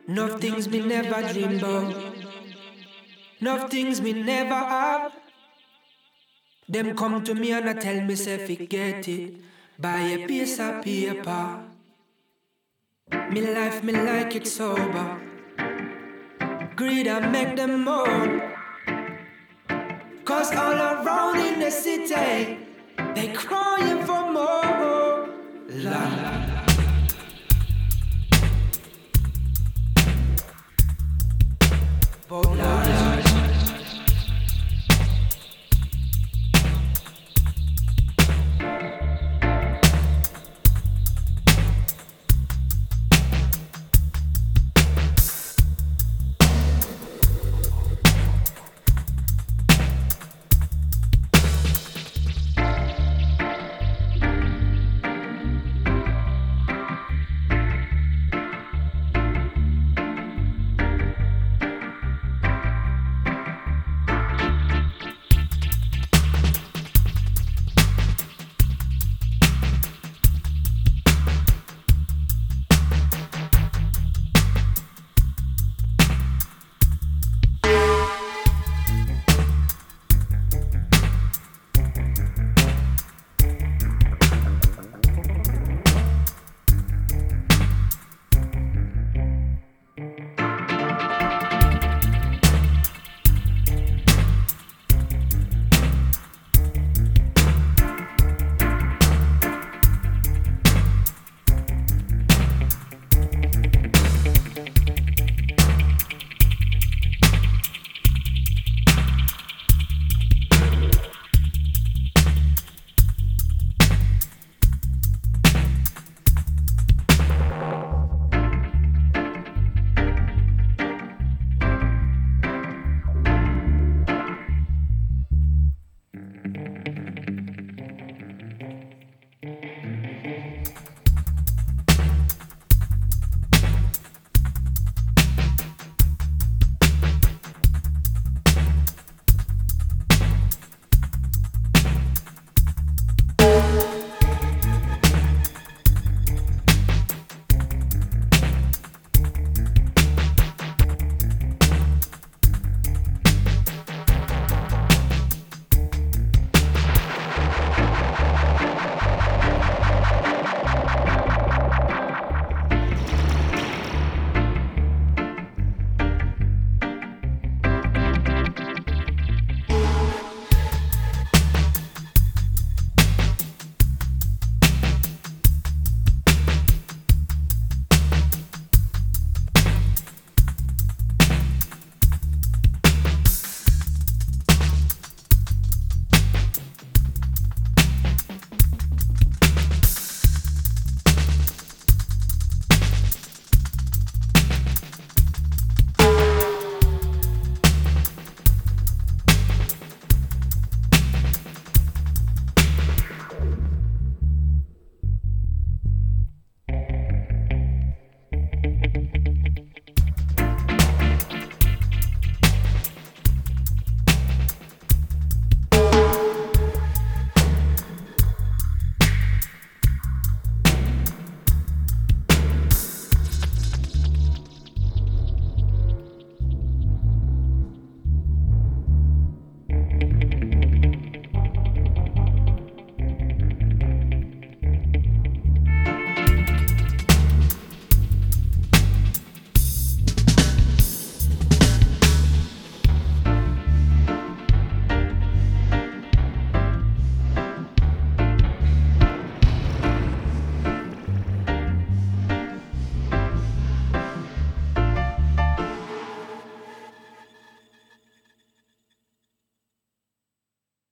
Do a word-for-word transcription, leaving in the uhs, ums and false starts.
No things me never dream about. No things me never have. Them come to me and I tell me say forget it. Buy a piece of paper. Me life me like it sober. Greed and make them moan. Cause all around in the city they crying for more. La la la. But